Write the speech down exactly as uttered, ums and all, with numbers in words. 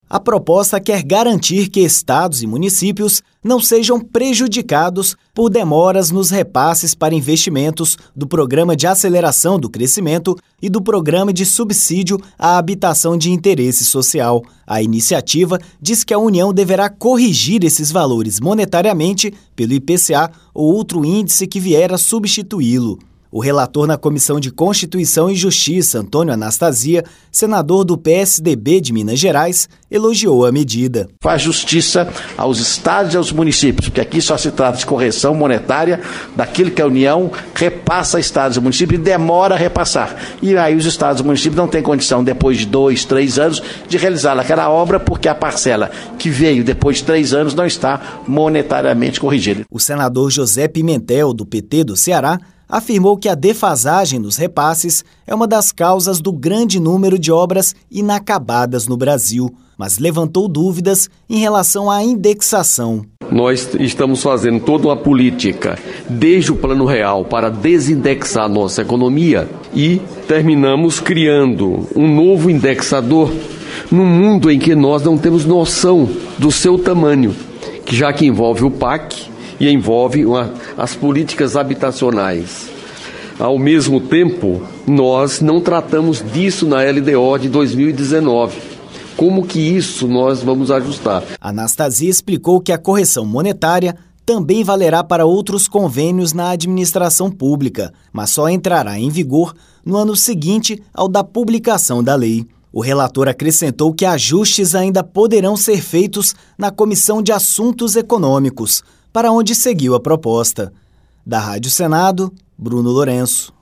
A proposta quer garantir que estados e municípios não sejam prejudicados por demoras nos repasses para investimentos do Programa de Aceleração do Crescimento e do Programa de Subsídio à Habitação de Interesse Social. A iniciativa diz que a União deverá corrigir esses valores monetariamente pelo I P C A ou outro índice que vier a substituí-lo. O relator na Comissão de Constituição e Justiça, Antônio Anastasia, senador do P S D B de Minas Gerais, elogiou a medida. Faz justiça aos estados e aos municípios, porque aqui só se trata de correção monetária daquilo que a União repassa a estados e municípios e demora a repassar. E aí os estados e municípios não têm condição, depois de dois, três anos, de realizar aquela obra, porque a parcela que veio depois de três anos não está monetariamente corrigida. O senador José Pimentel, do P T do Ceará, afirmou que a defasagem nos repasses é uma das causas do grande número de obras inacabadas no Brasil, mas levantou dúvidas em relação à indexação. Nós estamos fazendo toda uma política, desde o Plano Real, para desindexar a nossa economia e terminamos criando um novo indexador num mundo em que nós não temos noção do seu tamanho, que já que envolve o P A C, e envolve uma, as políticas habitacionais. Ao mesmo tempo, nós não tratamos disso na L D O de dois mil e dezenove. Como que isso nós vamos ajustar? Anastasia explicou que a correção monetária também valerá para outros convênios na administração pública, mas só entrará em vigor no ano seguinte ao da publicação da lei. O relator acrescentou que ajustes ainda poderão ser feitos na Comissão de Assuntos Econômicos, para onde seguiu a proposta. Da Rádio Senado, Bruno Lourenço.